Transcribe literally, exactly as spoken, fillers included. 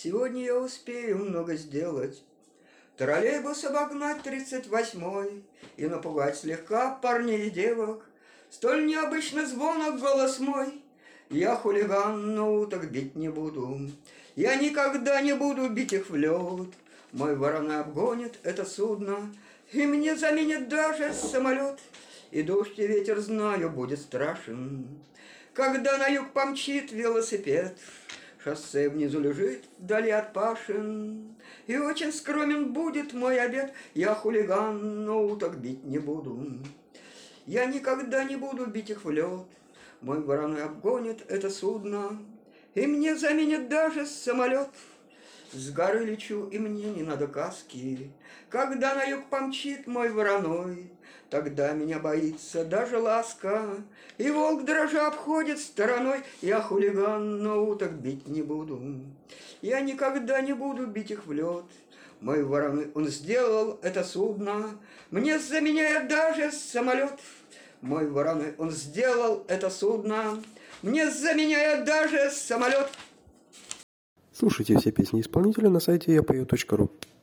Сегодня я успею много сделать. Троллейбус обогнать тридцать восьмой и напугать слегка парней и девок. Столь необычный звонок голос мой. Я хулиган, но уток бить не буду. Я никогда не буду бить их в лед. Мой вороной обгонит это судно, и мне заменит даже самолет. И дождь, и ветер, знаю, будет страшен, когда на юг помчит велосипед. Шоссе внизу лежит вдали от пашин, и очень скромен будет мой обед. Я хулиган, но уток бить не буду. Я никогда не буду бить их в лед. Мой вороной обгонит это судно, и мне заменит даже самолет. С горы лечу, и мне не надо каски. Когда на юг помчит мой вороной, тогда меня боится даже ласка. И волк дрожа обходит стороной. Я хулиган, но уток бить не буду. Я никогда не буду бить их в лед. Мой вороной, он сделал это судно, мне заменяет даже самолет. Мой вороной, он сделал это судно, мне заменяет даже самолет. Слушайте все песни исполнителя на сайте я пою точка ру.